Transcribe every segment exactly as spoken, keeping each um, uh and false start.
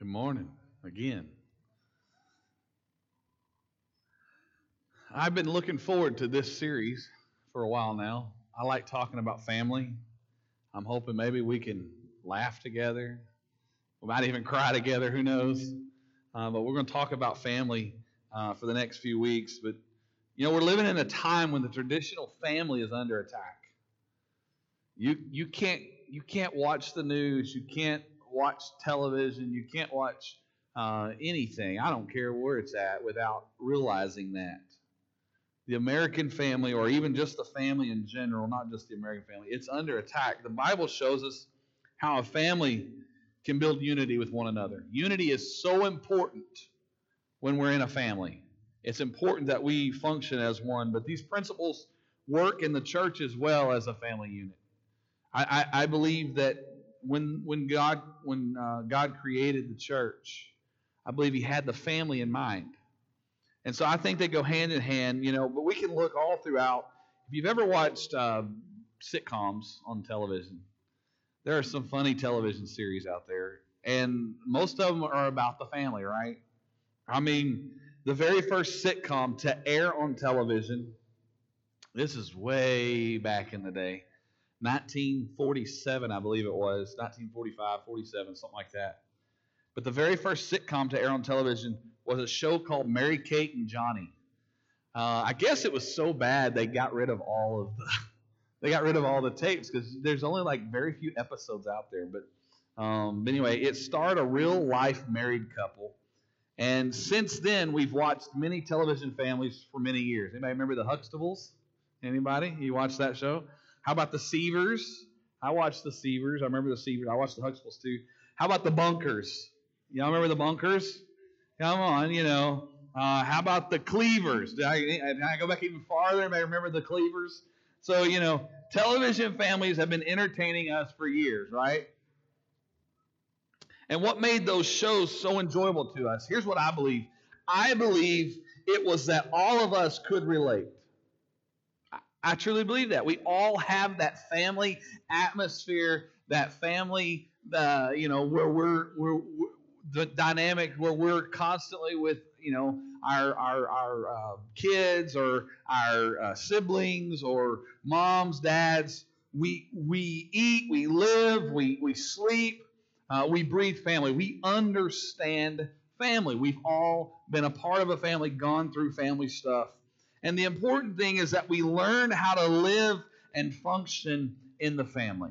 Good morning again. I've been looking forward to this series for a while now. I like talking about family. I'm hoping maybe we can laugh together. We might even cry together, who knows? Uh, but we're going to talk about family uh, for the next few weeks. But, you know, we're living in a time when the traditional family is under attack. You you can't you can't watch the news. You can't watch television. You can't watch uh, anything. I don't care where it's at without realizing that. The American family, or even just the family in general, not just the American family, it's under attack. The Bible shows us how a family can build unity with one another. Unity is so important when we're in a family. It's important that we function as one, but these principles work in the church as well as a family unit. I, I, I believe that when when God when uh, God created the church, I believe He had the family in mind. And so I think they go hand in hand, you know, but we can look all throughout. If you've ever watched uh, sitcoms on television, there are some funny television series out there, and most of them are about the family, right? I mean, the very first sitcom to air on television, this is way back in the day, nineteen forty-seven, I believe it was, nineteen forty-five, forty-seven, something like that. But the very first sitcom to air on television was a show called Mary Kate and Johnny. Uh, I guess it was so bad they got rid of all of the they got rid of all the tapes because there's only like very few episodes out there. But, um, but anyway, it starred a real life married couple, and since then we've watched many television families for many years. Anybody remember the Huxtables? Anybody? You watched that show? How about the Seavers? I watched the Seavers. I remember the Seavers. I watched the Huxtables too. How about the Bunkers? Y'all remember the Bunkers? Come on, you know. Uh, how about the Cleavers? Did I, did I go back even farther? Anybody remember the Cleavers? So, you know, television families have been entertaining us for years, right? And what made those shows so enjoyable to us? Here's what I believe. I believe it was that all of us could relate. I truly believe that. We all have that family atmosphere, that family, uh, you know, where we're, we're, we're the dynamic where we're constantly with, you know, our our, our uh, kids or our uh, siblings or moms, dads. We we eat, we live, we we sleep, uh, we breathe family. We understand family. We've all been a part of a family, gone through family stuff. And the important thing is that we learn how to live and function in the family.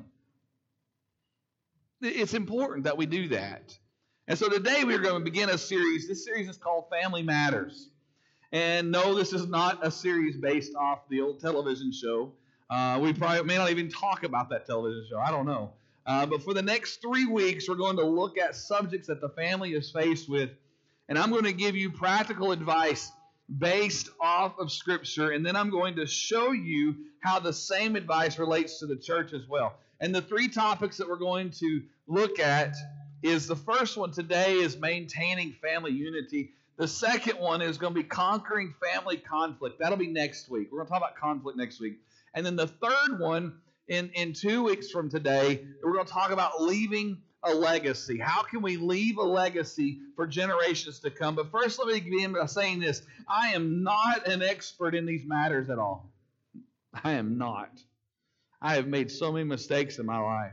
It's important that we do that. And so today we're going to begin a series. This series is called Family Matters. And no, this is not a series based off the old television show. Uh, we probably may not even talk about that television show. I don't know. Uh, but for the next three weeks, we're going to look at subjects that the family is faced with. And I'm going to give you practical advice based off of Scripture, and then I'm going to show you how the same advice relates to the church as well. And the three topics that we're going to look at is the first one today is maintaining family unity. The second one is going to be conquering family conflict. That'll be next week. We're going to talk about conflict next week. And then the third one, in, in two weeks from today, we're going to talk about leaving a legacy. How can we leave a legacy for generations to come? But first, let me begin by saying this. I am not an expert in these matters at all. I am not. I have made so many mistakes in my life.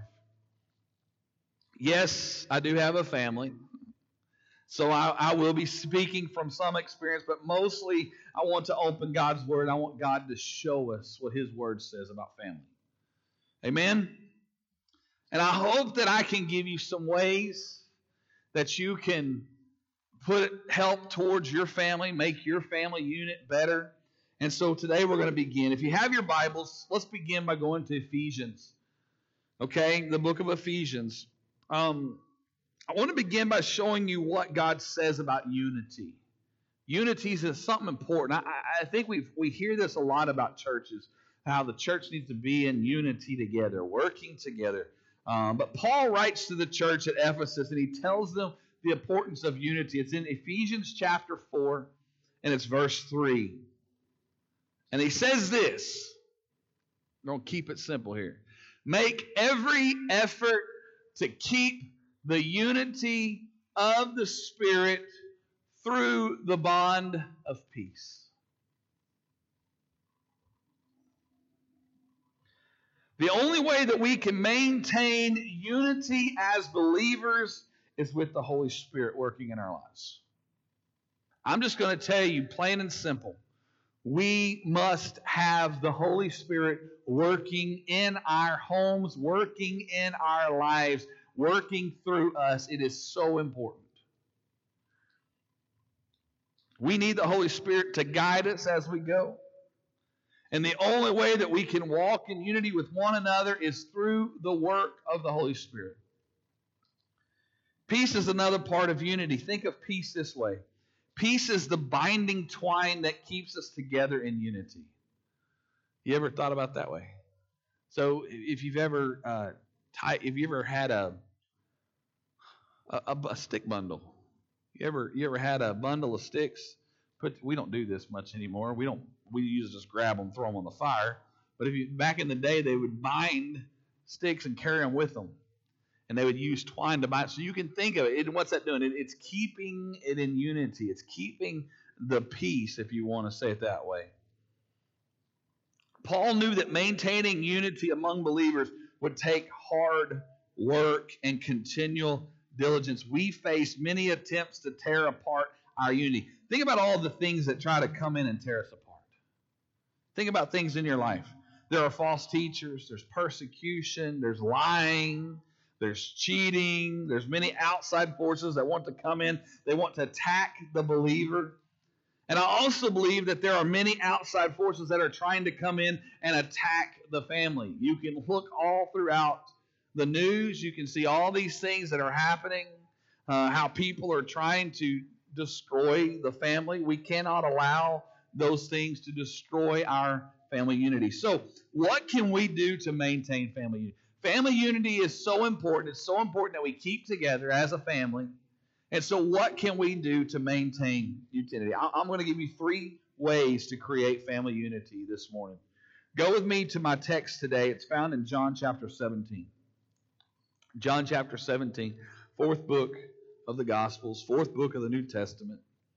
Yes, I do have a family. So I, I will be speaking from some experience, but mostly I want to open God's Word. I want God to show us what His Word says about family. Amen? And I hope that I can give you some ways that you can put help towards your family, make your family unit better. And so today we're going to begin. If you have your Bibles, let's begin by going to Ephesians. Okay, the book of Ephesians. Um, I want to begin by showing you what God says about unity. Unity is something important. I, I think we we hear this a lot about churches, how the church needs to be in unity together, working together. Um, but Paul writes to the church at Ephesus, and he tells them the importance of unity. It's in Ephesians chapter four, and it's verse three. And he says this. Don't keep it simple here. Make every effort to keep the unity of the Spirit through the bond of peace. The only way that we can maintain unity as believers is with the Holy Spirit working in our lives. I'm just going to tell you, plain and simple, we must have the Holy Spirit working in our homes, working in our lives, working through us. It is so important. We need the Holy Spirit to guide us as we go. And the only way that we can walk in unity with one another is through the work of the Holy Spirit. Peace is another part of unity. Think of peace this way. Peace is the binding twine that keeps us together in unity. You ever thought about that way? So if you've ever uh, tie, if you ever had a, a a stick bundle, you ever you ever had a bundle of sticks? Put we don't do this much anymore. We don't. We usually just grab them, throw them on the fire. But if you back in the day, they would bind sticks and carry them with them, and they would use twine to bind. So you can think of it. What's that doing? It, it's keeping it in unity. It's keeping the peace, if you want to say it that way. Paul knew that maintaining unity among believers would take hard work and continual diligence. We face many attempts to tear apart our unity. Think about all the things that try to come in and tear us apart. Think about things in your life. There are false teachers, there's persecution, there's lying, there's cheating, there's many outside forces that want to come in. They want to attack the believer. And I also believe that there are many outside forces that are trying to come in and attack the family. You can look all throughout the news. You can see all these things that are happening, uh, how people are trying to destroy the family. We cannot allow those things to destroy our family unity. So what can we do to maintain family unity? Family unity is so important. It's so important that we keep together as a family. And so what can we do to maintain unity? I'm going to give you three ways to create family unity this morning. Go with me to my text today. It's found in John chapter seventeen. John chapter seventeen, fourth book of the Gospels, fourth book of the New Testament.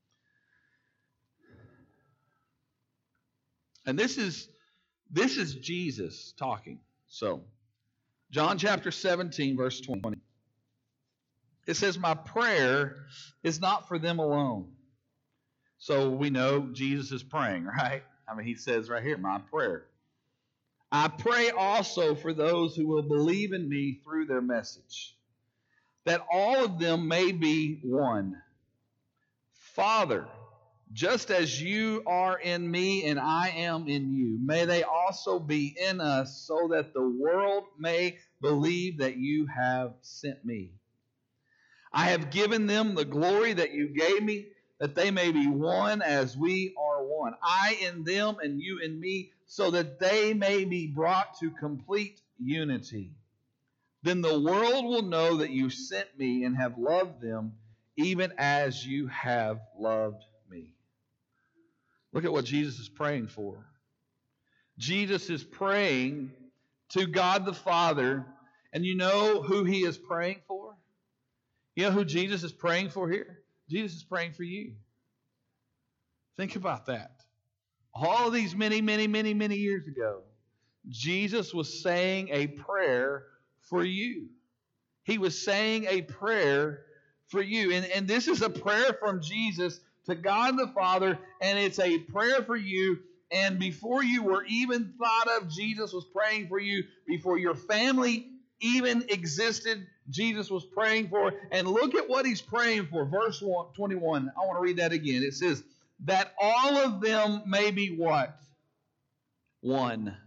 And this is this is Jesus talking. So, John chapter seventeen, verse twenty. It says, "My prayer is not for them alone." So we know Jesus is praying, right? I mean, he says right here, "My prayer. I pray also for those who will believe in me through their message, that all of them may be one. Father, just as you are in me and I am in you, may they also be in us, so that the world may believe that you have sent me. I have given them the glory that you gave me, that they may be one as we are one. I in them and you in me, so that they may be brought to complete unity. Then the world will know that you sent me and have loved them, even as you have loved me." Look at what Jesus is praying for. Jesus is praying to God the Father, and you know who he is praying for? You know who Jesus is praying for here? Jesus is praying for you. Think about that. All of these many, many, many, many years ago, Jesus was saying a prayer for you. He was saying a prayer for you. And, and this is a prayer from Jesus to God the Father, and it's a prayer for you. And before you were even thought of, Jesus was praying for you. Before your family even existed, Jesus was praying for. And look at what he's praying for. Verse twenty-one. I want to read that again. It says, "That all of them may be" what? One.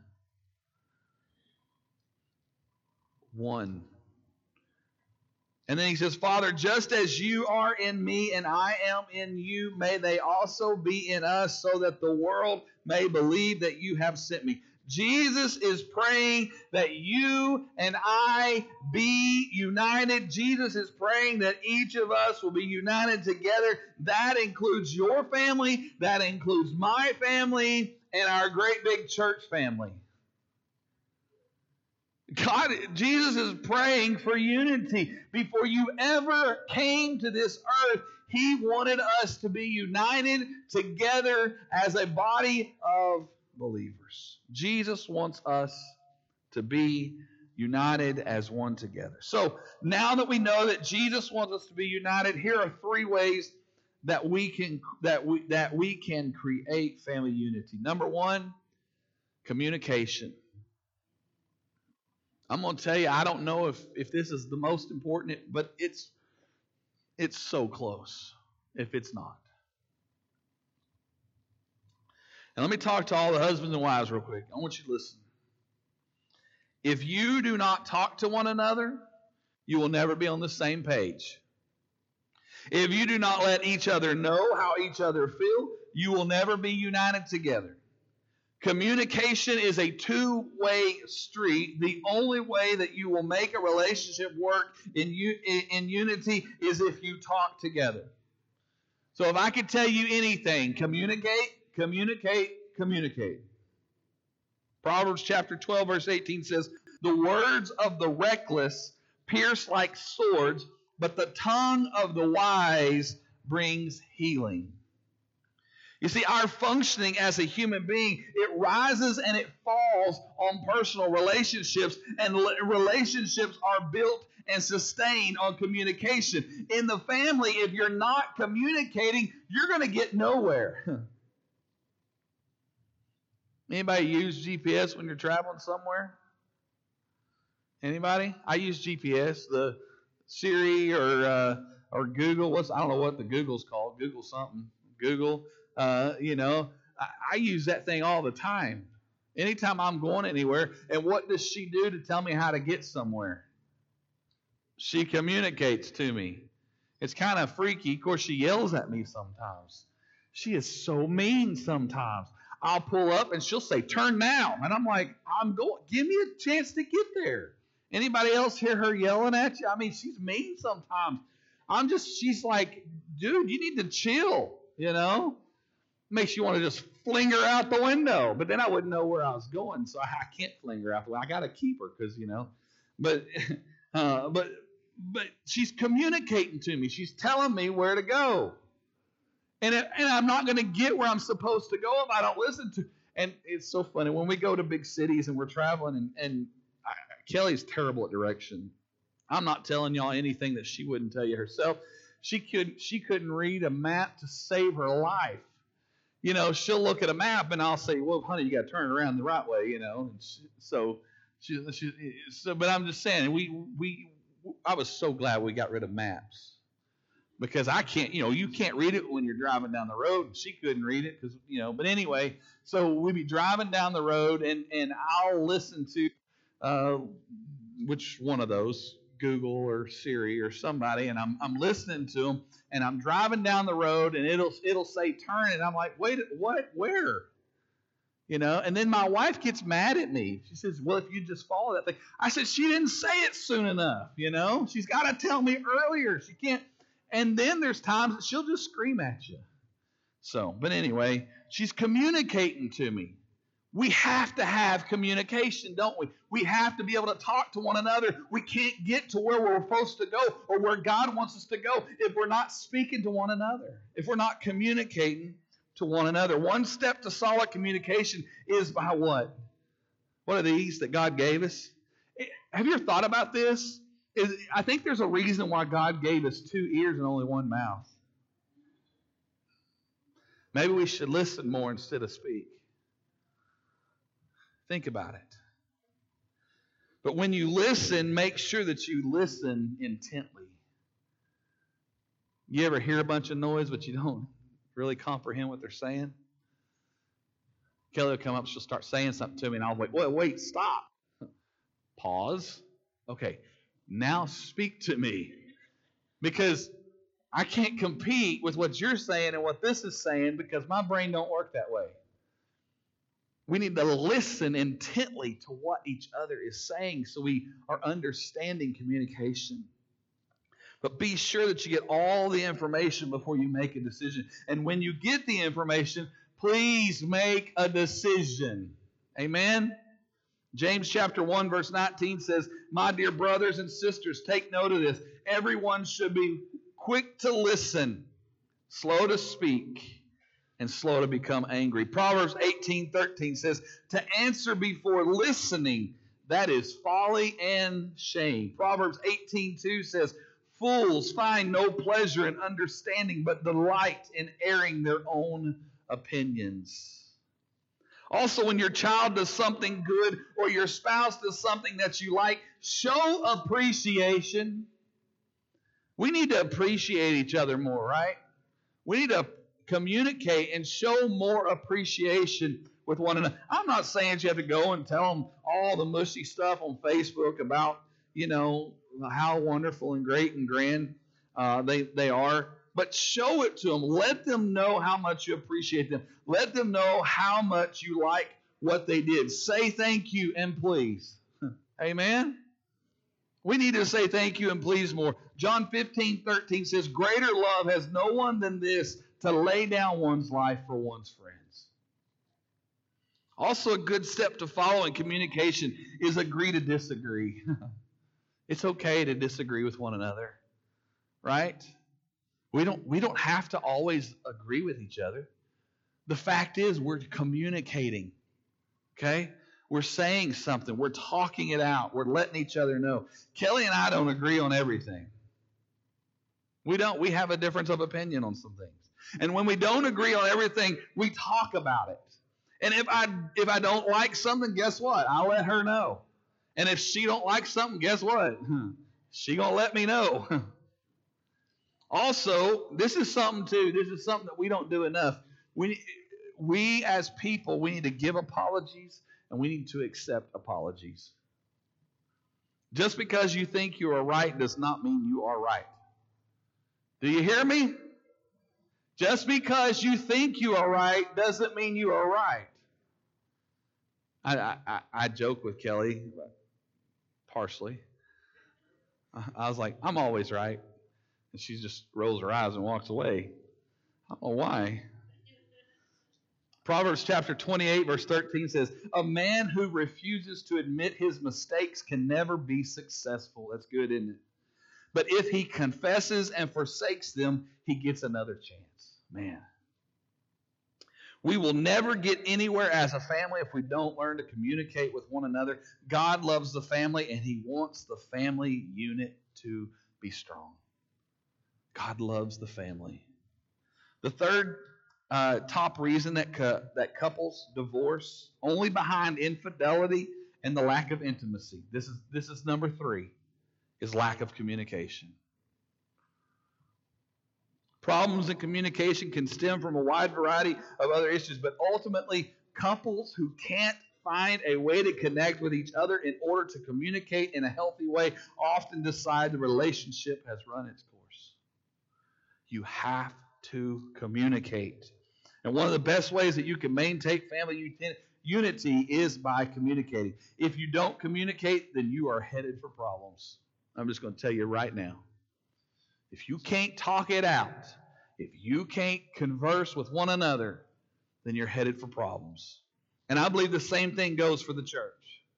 One. And then he says, "Father, just as you are in me and I am in you, may they also be in us, so that the world may believe that you have sent me." Jesus is praying that you and I be united. Jesus is praying that each of us will be united together. That includes your family. That includes my family and our great big church family. God, Jesus is praying for unity. Before you ever came to this earth, He wanted us to be united together as a body of believers. Jesus wants us to be united as one together. So now that we know that Jesus wants us to be united, here are three ways that we can that we that we can create family unity. Number one, communication. I'm going to tell you, I don't know if, if this is the most important, but it's it's so close if it's not. And let me talk to all the husbands and wives real quick. I want you to listen. If you do not talk to one another, you will never be on the same page. If you do not let each other know how each other feel, you will never be united together. Communication is a two-way street. The only way that you will make a relationship work in, in unity is if you talk together. So if I could tell you anything, communicate, communicate, communicate. Proverbs chapter twelve, verse eighteen says, "The words of the reckless pierce like swords, but the tongue of the wise brings healing." You see, our functioning as a human being, it rises and it falls on personal relationships, and relationships are built and sustained on communication. In the family, if you're not communicating, you're going to get nowhere. Anybody use G P S when you're traveling somewhere? Anybody? I use G P S, the Siri or uh, or Google. What's I don't know what the Google's called. Google something. Google. Uh, you know, I, I use that thing all the time. Anytime I'm going anywhere, and what does she do to tell me how to get somewhere? She communicates to me. It's kind of freaky. Of course, she yells at me sometimes. She is so mean sometimes. I'll pull up and she'll say, "Turn now." And I'm like, I'm going, give me a chance to get there. Anybody else hear her yelling at you? I mean, she's mean sometimes. I'm just, she's like, dude, you need to chill, you know? Makes you want to just fling her out the window. But then I wouldn't know where I was going, so I, I can't fling her out the window. I got to keep her because, you know. But, uh, but, but she's communicating to me. She's telling me where to go. And, it, and I'm not going to get where I'm supposed to go if I don't listen to. And it's so funny. When we go to big cities and we're traveling, and, and I, Kelly's terrible at direction. I'm not telling y'all anything that she wouldn't tell you herself. She could, she couldn't read a map to save her life. You know, she'll look at a map and I'll say, "Well, honey, you got to turn it around the right way," you know. And she, so, she, she, so, but I'm just saying, we, we, I was so glad we got rid of maps. Because I can't, you know, you can't read it when you're driving down the road. And she couldn't read it because, you know, but anyway, so we'd be driving down the road and, and I'll listen to uh, which one of those, Google or Siri or somebody, and I'm I'm listening to them, and I'm driving down the road, and it'll it'll say turn, and I'm like, wait, what, where? You know, and then my wife gets mad at me. She says, "Well, if you just follow that thing." I said, "She didn't say it soon enough, you know? She's got to tell me earlier. She can't." And then there's times that she'll just scream at you. So, but anyway, she's communicating to me. We have to have communication, don't we? We have to be able to talk to one another. We can't get to where we're supposed to go or where God wants us to go if we're not speaking to one another, if we're not communicating to one another. One step to solid communication is by what? What are these that God gave us? Have you ever thought about this? Is, I think there's a reason why God gave us two ears and only one mouth. Maybe we should listen more instead of speak. Think about it. But when you listen, make sure that you listen intently. You ever hear a bunch of noise, but you don't really comprehend what they're saying? Kelly will come up, she'll start saying something to me, and I'll wait, wait, wait, stop. Pause. Okay, now speak to me. Because I can't compete with what you're saying and what this is saying because my brain don't work that way. We need to listen intently to what each other is saying so we are understanding communication. But be sure that you get all the information before you make a decision. And when you get the information, please make a decision. Amen? James chapter one, verse nineteen says, "My dear brothers and sisters, take note of this. Everyone should be quick to listen, slow to speak, and slow to become angry." Proverbs eighteen thirteen says, "To answer before listening, that is folly and shame." Proverbs eighteen two says, "Fools find no pleasure in understanding, but delight in airing their own opinions." Also, when your child does something good or your spouse does something that you like, show appreciation. We need to appreciate each other more, right? We need to communicate and show more appreciation with one another. I'm not saying that you have to go and tell them all the mushy stuff on Facebook about, you know, how wonderful and great and grand uh, they, they are. But show it to them. Let them know how much you appreciate them. Let them know how much you like what they did. Say thank you and please. Amen? We need to say thank you and please more. John fifteen thirteen says, "Greater love has no one than this, to lay down one's life for one's friends." Also, a good step to follow in communication is agree to disagree. It's okay to disagree with one another, right? We don't, we don't have to always agree with each other. The fact is, we're communicating, okay? We're saying something. We're talking it out. We're letting each other know. Kelly and I don't agree on everything. We don't. We have a difference of opinion on some things. And when we don't agree on everything, we talk about it. And if I if I don't like something, guess what? I'll let her know. And if she don't like something, guess what? She gonna let me know. Also, this is something too. This is something that we don't do enough. We we as people, we need to give apologies and we need to accept apologies. Just because you think you are right does not mean you are right. Do you hear me? Just because you think you are right doesn't mean you are right. I, I, I joke with Kelly, partially. I was like, I'm always right. And she just rolls her eyes and walks away. I don't know why. Proverbs chapter twenty-eight, verse thirteen says, "A man who refuses to admit his mistakes can never be successful." That's good, isn't it? "But if he confesses and forsakes them, he gets another chance." Man. We will never get anywhere as a family if we don't learn to communicate with one another. God loves the family, and He wants the family unit to be strong. God loves the family. The third uh, top reason that cu- that couples divorce, only behind infidelity and the lack of intimacy. This is this is number three, is lack of communication. Problems in communication can stem from a wide variety of other issues, but ultimately, couples who can't find a way to connect with each other in order to communicate in a healthy way often decide the relationship has run its course. You have to communicate. And one of the best ways that you can maintain family unity is by communicating. If you don't communicate, then you are headed for problems. I'm just going to tell you right now. If you can't talk it out, if you can't converse with one another, then you're headed for problems. And I believe the same thing goes for the church.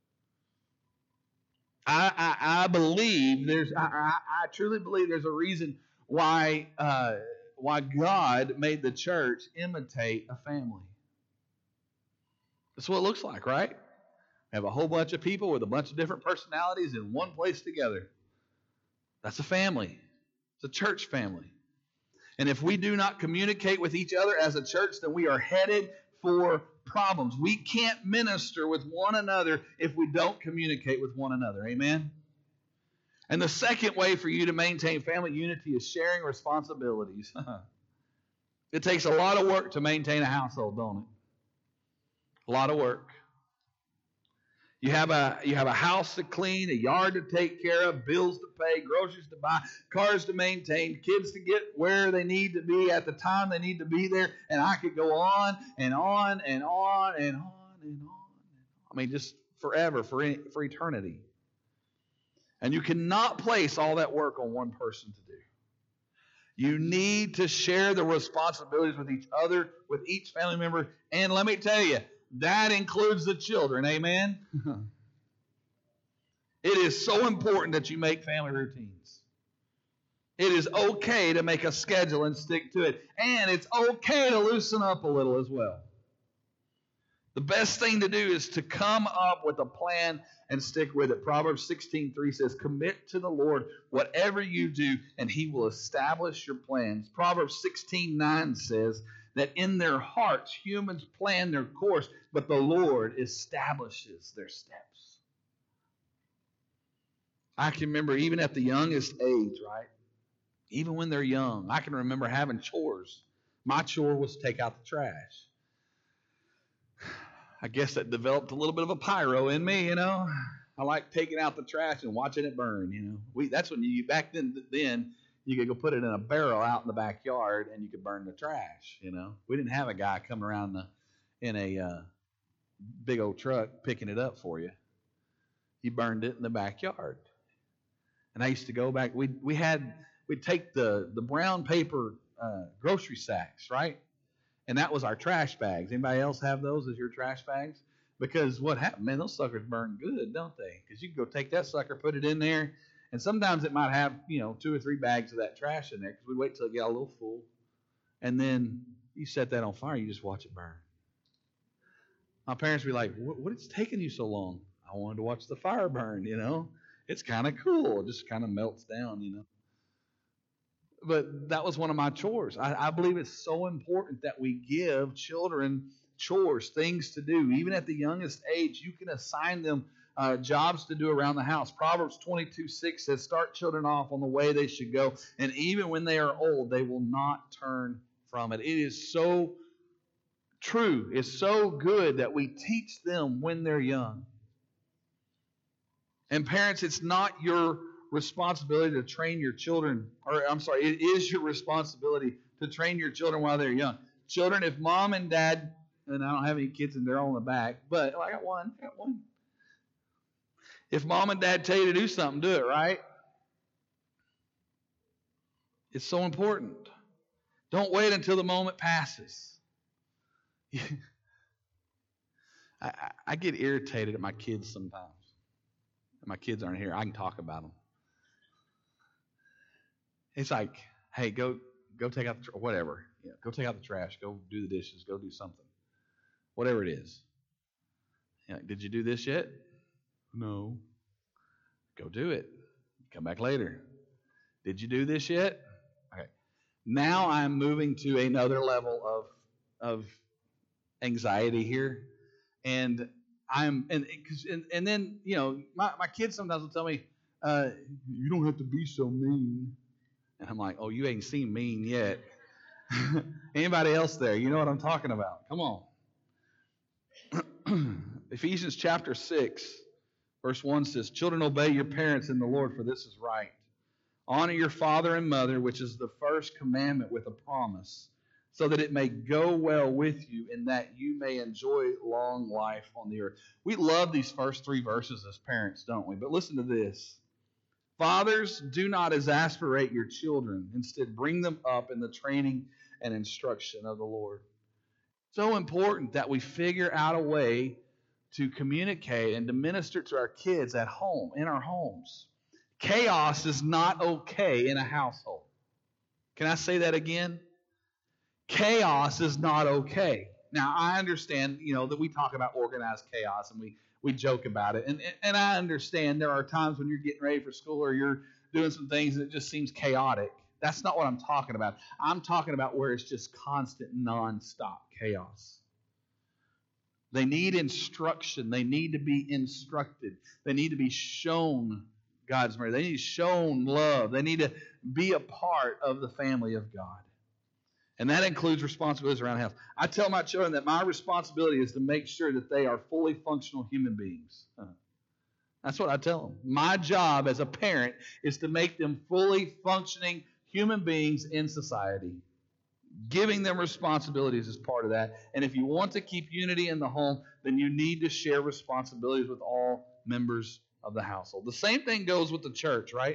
I, I, I believe there's, I, I, I truly believe there's a reason why, uh, why God made the church imitate a family. That's what it looks like, right? We have a whole bunch of people with a bunch of different personalities in one place together. That's a family. It's a church family. And if we do not communicate with each other as a church, then we are headed for problems. We can't minister with one another if we don't communicate with one another. Amen? And the second way for you to maintain family unity is sharing responsibilities. It takes a lot of work to maintain a household, don't it? A lot of work. You have a you have a house to clean, a yard to take care of, bills to pay, groceries to buy, cars to maintain, kids to get where they need to be at the time they need to be there, and I could go on and on and on and on and on. I mean, just forever, for for eternity. And you cannot place all that work on one person to do. You need to share the responsibilities with each other, with each family member, and let me tell you, that includes the children. Amen? It is so important that you make family routines. It is okay to make a schedule and stick to it. And it's okay to loosen up a little as well. The best thing to do is to come up with a plan and stick with it. Proverbs sixteen three says, commit to the Lord whatever you do, and he will establish your plans. Proverbs sixteen nine says that in their hearts humans plan their course, but the Lord establishes their steps. I can remember even at the youngest age, right? Even when they're young, I can remember having chores. My chore was to take out the trash. I guess that developed a little bit of a pyro in me, you know. I like taking out the trash and watching it burn, you know. We that's when you back then then you could go put it in a barrel out in the backyard and you could burn the trash, you know. We didn't have a guy coming around the, in a uh, big old truck picking it up for you. He burned it in the backyard. And I used to go back. We we had we'd take the the brown paper uh, grocery sacks, right? And that was our trash bags. Anybody else have those as your trash bags? Because what happened, man, those suckers burn good, don't they? Because you can go take that sucker, put it in there, and sometimes it might have, you know, two or three bags of that trash in there because we wait till it got a little full. And then you set that on fire, you just watch it burn. My parents would be like, what, what is taking you so long? I wanted to watch the fire burn, you know. It's kind of cool. It just kind of melts down, you know. But that was one of my chores. I, I believe it's so important that we give children chores, things to do. Even at the youngest age, you can assign them uh, jobs to do around the house. Proverbs twenty-two six says, start children off on the way they should go, and even when they are old, they will not turn from it. It is so true. It's so good that we teach them when they're young. And parents, it's not your responsibility to train your children, or I'm sorry, it is your responsibility to train your children while they're young. Children, if mom and dad, and I don't have any kids and they're all in the back, but oh, I got one, I got one. If mom and dad tell you to do something, do it, right? It's so important. Don't wait until the moment passes. I, I, I get irritated at my kids sometimes. My kids aren't here. I can talk about them. It's like, hey, go go take out the trash, whatever. Yeah, go take out the trash. Go do the dishes. Go do something. Whatever it is. Yeah, did you do this yet? No. Go do it. Come back later. Did you do this yet? Okay. Now I'm moving to another level of of anxiety here, and I'm and and, and then you know my my kids sometimes will tell me, uh, you don't have to be so mean. And I'm like, oh, you ain't seen mean yet. Anybody else there? You know what I'm talking about. Come on. Ephesians chapter six, verse one says, children, obey your parents in the Lord, for this is right. Honor your father and mother, which is the first commandment with a promise, so that it may go well with you and that you may enjoy long life on the earth. We love these first three verses as parents, don't we? But listen to this. Fathers, do not exasperate your children. Instead, bring them up in the training and instruction of the Lord. So important that we figure out a way to communicate and to minister to our kids at home, in our homes. Chaos is not okay in a household. Can I say that again? Chaos is not okay. Now, I understand, you know, that we talk about organized chaos and we We joke about it. And, and I understand there are times when you're getting ready for school or you're doing some things and it just seems chaotic. That's not what I'm talking about. I'm talking about where it's just constant, nonstop chaos. They need instruction. They need to be instructed. They need to be shown God's mercy. They need to be shown love. They need to be a part of the family of God. And that includes responsibilities around the house. I tell my children that my responsibility is to make sure that they are fully functional human beings. That's what I tell them. My job as a parent is to make them fully functioning human beings in society. Giving them responsibilities is part of that. And if you want to keep unity in the home, then you need to share responsibilities with all members of the household. The same thing goes with the church, right?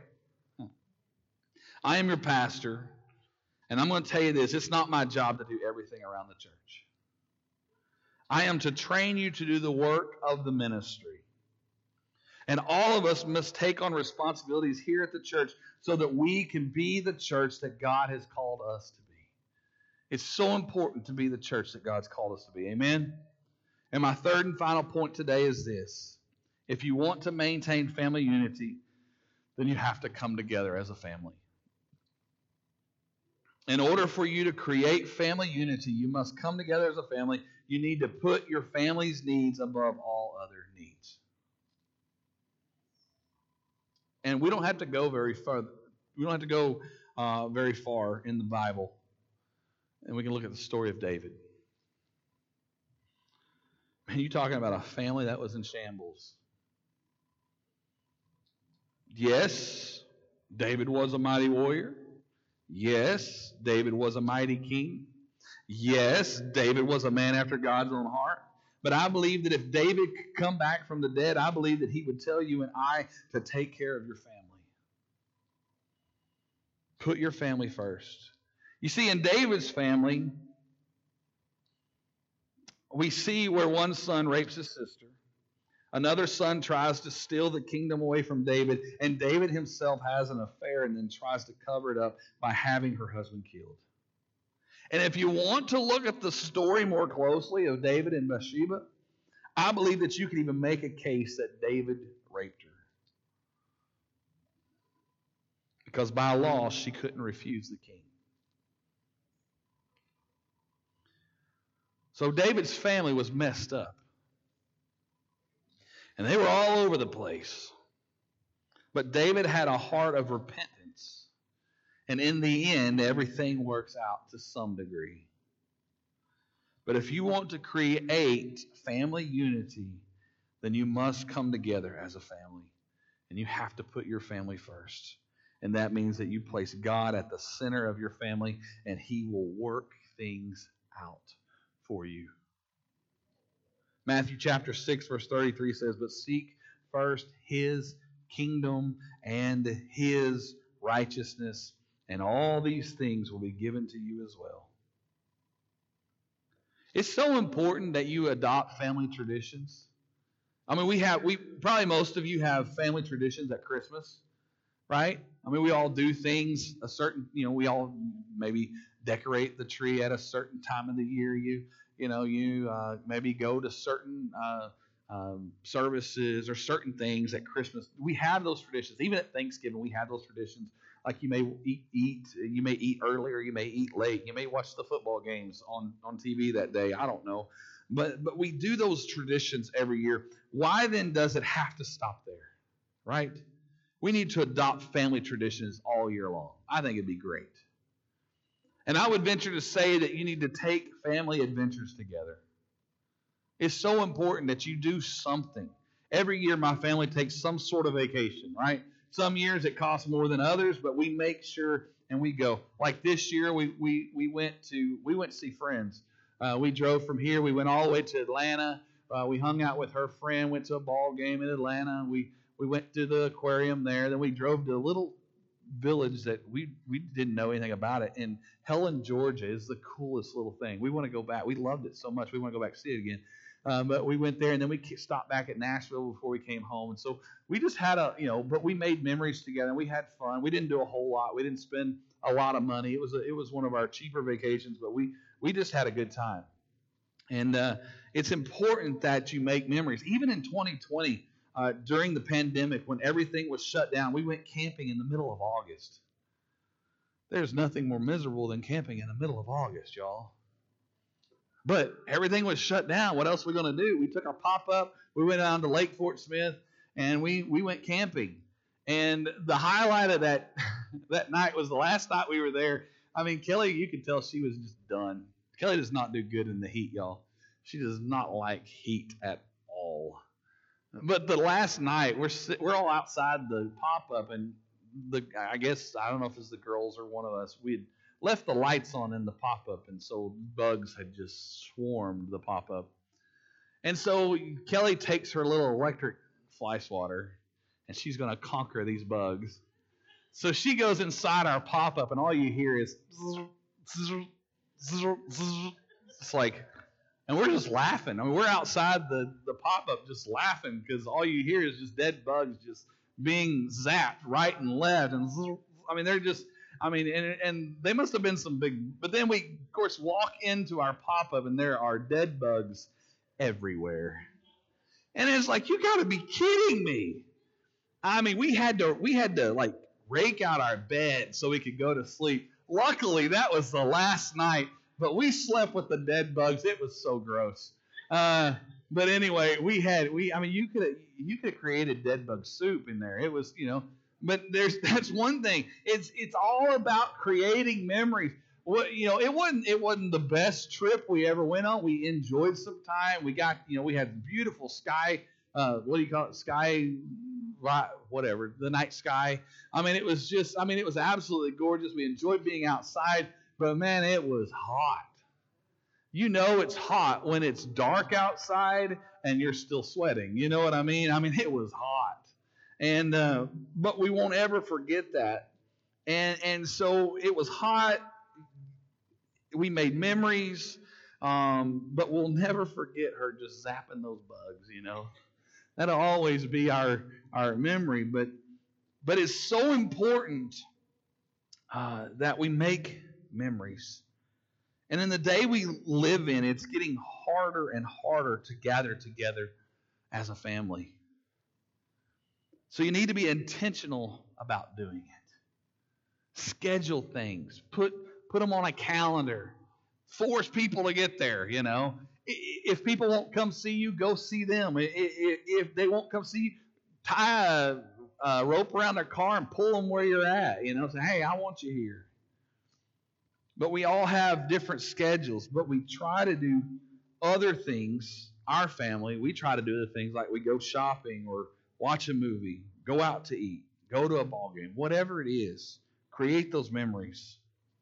I am your pastor. And I'm going to tell you this, it's not my job to do everything around the church. I am to train you to do the work of the ministry. And all of us must take on responsibilities here at the church so that we can be the church that God has called us to be. It's so important to be the church that God's called us to be. Amen? And my third and final point today is this. If you want to maintain family unity, then you have to come together as a family. In order for you to create family unity, you must come together as a family. You need to put your family's needs above all other needs. And we don't have to go very far. We don't have to go uh, very far in the Bible. And we can look at the story of David. Man, you're talking about a family that was in shambles. Yes, David was a mighty warrior. Yes, David was a mighty king. Yes, David was a man after God's own heart. But I believe that if David could come back from the dead, I believe that he would tell you and I to take care of your family. Put your family first. You see, in David's family, we see where one son rapes his sister. Another son tries to steal the kingdom away from David, and David himself has an affair and then tries to cover it up by having her husband killed. And if you want to look at the story more closely of David and Bathsheba, I believe that you can even make a case that David raped her. Because by law, she couldn't refuse the king. So David's family was messed up. And they were all over the place. But David had a heart of repentance. And in the end, everything works out to some degree. But if you want to create family unity, then you must come together as a family. And you have to put your family first. And that means that you place God at the center of your family, and He will work things out for you. Matthew chapter six, verse thirty-three says, "But seek first His kingdom and His righteousness, and all these things will be given to you as well." It's so important that you adopt family traditions. I mean, we have, we probably most of you have family traditions at Christmas, right? I mean, we all do things a certain, you know, we all maybe decorate the tree at a certain time of the year. You, you know, you uh, maybe go to certain uh, um, services or certain things at Christmas. We have those traditions. Even at Thanksgiving, we have those traditions. Like you may eat, eat, you may eat early or you may eat late. You may watch the football games on, on T V that day. I don't know. But but we do those traditions every year. Why then does it have to stop there, right? We need to adopt family traditions all year long. I think it'd be great. And I would venture to say that you need to take family adventures together. It's so important that you do something. Every year my family takes some sort of vacation, right? Some years it costs more than others, but we make sure and we go. Like this year, we we we went to we went to see friends. Uh, we drove from here. We went all the way to Atlanta. Uh, we hung out with her friend. Went to a ball game in Atlanta. We we went to the aquarium there. Then we drove to a little village that we we didn't know anything about it. And Helen, Georgia, is the coolest little thing. We want to go back. We loved it so much. We want to go back and see it again. Uh, but we went there, and then we stopped back at Nashville before we came home. And so we just had a, you know, but we made memories together. And we had fun. We didn't do a whole lot. We didn't spend a lot of money. It was a, it was one of our cheaper vacations, but we we just had a good time. And uh, it's important that you make memories. Even in twenty twenty, uh, during the pandemic, when everything was shut down, we went camping in the middle of August. There's nothing more miserable than camping in the middle of August, y'all. But everything was shut down. What else were we going to do? We took our pop-up. We went down to Lake Fort Smith, and we, we went camping. And the highlight of that that night was the last night we were there. I mean, Kelly, you could tell she was just done. Kelly does not do good in the heat, y'all. She does not like heat at all. But the last night, we're we're all outside the pop-up, and the I guess, I don't know if it's the girls or one of us, we had left the lights on in the pop-up, and so bugs had just swarmed the pop-up. And so Kelly takes her little electric fly swatter, and she's going to conquer these bugs. So she goes inside our pop-up, and all you hear is, it's like, And we're just laughing. I mean, we're outside the, the pop-up just laughing because all you hear is just dead bugs just being zapped right and left. And I mean, they're just, I mean, and, and they must have been some big, but then we, of course, walk into our pop-up and there are dead bugs everywhere. And it's like, you got to be kidding me. I mean, we had to, we had to like rake out our bed so we could go to sleep. Luckily, that was the last night. But we slept with the dead bugs. It was so gross. Uh, but anyway, we had we. I mean, you could have you could have created dead bug soup in there. It was, you know. But there's that's one thing. It's it's all about creating memories. What you know, it wasn't it wasn't the best trip we ever went on. We enjoyed some time. We got you know we had beautiful sky. Uh, what do you call it? Sky, whatever. The night sky. I mean, it was just. I mean, it was absolutely gorgeous. We enjoyed being outside. But, man, it was hot. You know it's hot when it's dark outside and you're still sweating. You know what I mean? I mean, it was hot. And uh, but we won't ever forget that. And and so it was hot. We made memories. Um, but we'll never forget her just zapping those bugs, you know. That'll always be our, our memory. But, but it's so important uh, that we make memories. And in the day we live in, it's getting harder and harder to gather together as a family. So you need to be intentional about doing it. Schedule things. Put put them on a calendar. Force people to get there, you know. If people won't come see you, go see them. If they won't come see you, tie a, a rope around their car and pull them where you're at. You know, say, hey, I want you here. But we all have different schedules, but we try to do other things. Our family, we try to do other things like we go shopping or watch a movie, go out to eat, go to a ball game, whatever it is. Create those memories.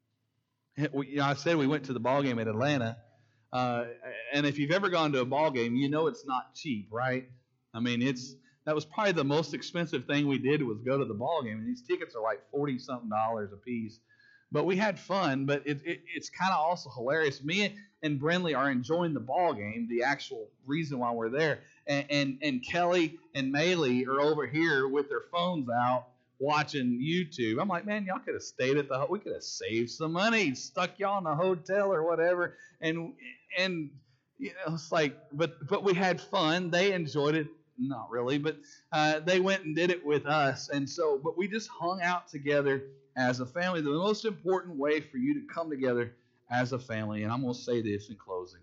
You know, I said we went to the ball game at Atlanta, uh, and if you've ever gone to a ball game, you know it's not cheap, right? I mean, it's that was probably the most expensive thing we did was go to the ball game, and these tickets are like forty something dollars a piece. But we had fun, but it, it, it's kind of also hilarious. Me and Brenley are enjoying the ball game, the actual reason why we're there. And, and, and Kelly and Maylee are over here with their phones out watching YouTube. I'm like, man, y'all could have stayed at the, we could have saved some money, stuck y'all in a hotel or whatever. And, and you know, it's like, but, but we had fun. They enjoyed it. Not really, but uh, they went and did it with us. And so, but we just hung out together as a family. The most important way for you to come together as a family, and I'm going to say this in closing,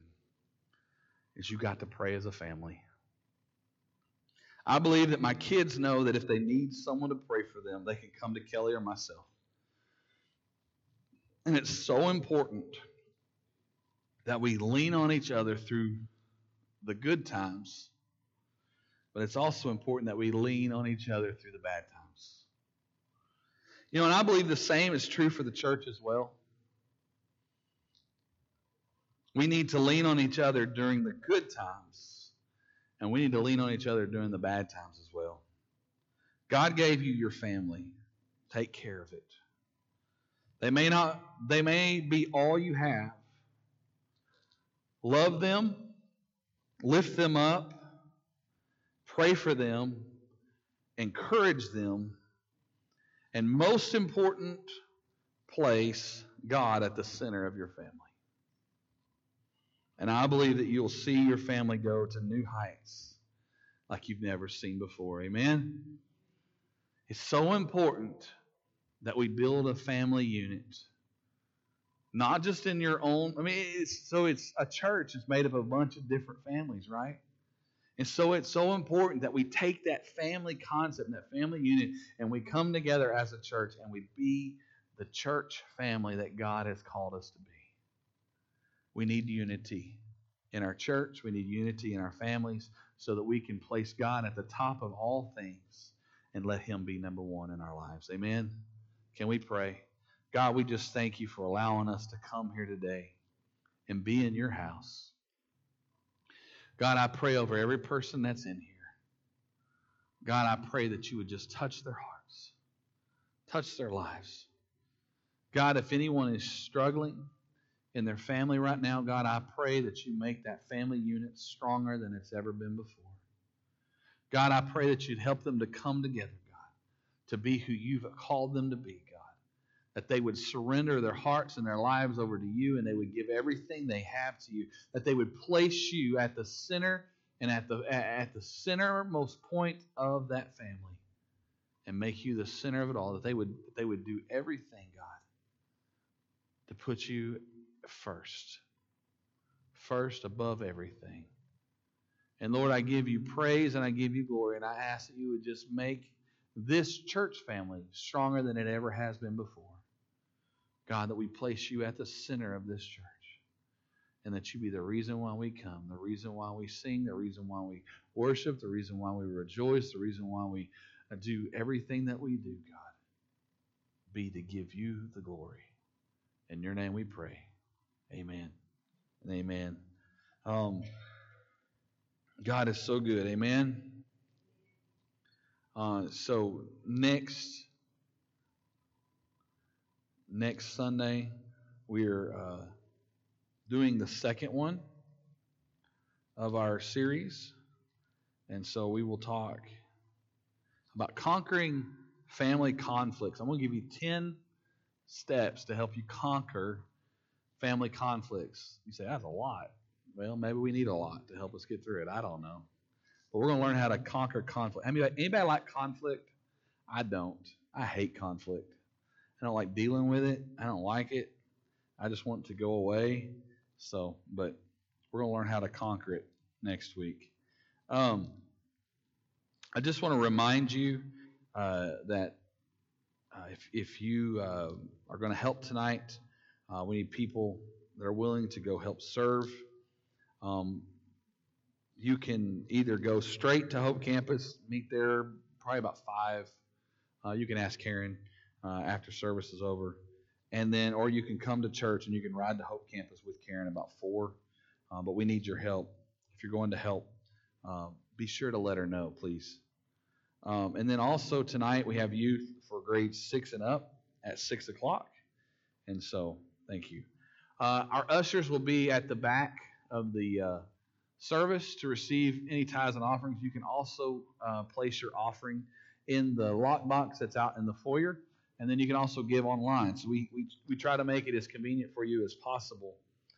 is you got to pray as a family. I believe that my kids know that if they need someone to pray for them, they can come to Kelly or myself. And it's so important that we lean on each other through the good times, but it's also important that we lean on each other through the bad times. You know, and I believe the same is true for the church as well. We need to lean on each other during the good times, and we need to lean on each other during the bad times as well. God gave you your family. Take care of it. They may not, they may be all you have. Love them, lift them up, pray for them, encourage them, and most important place, God at the center of your family. And I believe that you'll see your family go to new heights like you've never seen before. Amen? It's so important that we build a family unit. Not just in your own, I mean, it's, so it's a church. It's made up of a bunch of different families, right? And so it's so important that we take that family concept and that family unit and we come together as a church and we be the church family that God has called us to be. We need unity in our church. We need unity in our families so that we can place God at the top of all things and let Him be number one in our lives. Amen? Can we pray? God, we just thank you for allowing us to come here today and be in your house. God, I pray over every person that's in here. God, I pray that you would just touch their hearts, touch their lives. God, if anyone is struggling, in their family right now, God, I pray that you make that family unit stronger than it's ever been before. God, I pray that you'd help them to come together, God, to be who you've called them to be, God. That they would surrender their hearts and their lives over to you, and they would give everything they have to you. That they would place you at the center and at the at the centermost point of that family, and make you the center of it all. That they would that they would do everything, God, to put you first, first above everything. And Lord, I give you praise and I give you glory, and I ask that you would just make this church family stronger than it ever has been before. God, that we place you at the center of this church, and that you be the reason why we come, the reason why we sing, the reason why we worship, the reason why we rejoice, the reason why we do everything that we do, God, be to give you the glory. In your name we pray. Amen and amen. Um, God is so good. Amen. Uh, so next next Sunday, we're uh, doing the second one of our series. And so we will talk about conquering family conflicts. I'm going to give you ten steps to help you conquer family conflicts. You say, that's a lot. Well, maybe we need a lot to help us get through it. I don't know. But we're going to learn how to conquer conflict. I mean, anybody like conflict? I don't. I hate conflict. I don't like dealing with it. I don't like it. I just want it to go away. So, but we're going to learn how to conquer it next week. Um, I just want to remind you uh, that uh, if, if you uh, are going to help tonight, uh, we need people that are willing to go help serve. Um, you can either go straight to Hope Campus, meet there probably about five. Uh, you can ask Karen uh, after service is over. And then, or you can come to church and you can ride to Hope Campus with Karen about four. Uh, but we need your help. If you're going to help, uh, be sure to let her know, please. Um, and then also tonight we have youth for grades six and up at six o'clock. And so, thank you. Uh, our ushers will be at the back of the uh, service to receive any tithes and offerings. You can also uh, place your offering in the lockbox that's out in the foyer. And then you can also give online. So we, we, we try to make it as convenient for you as possible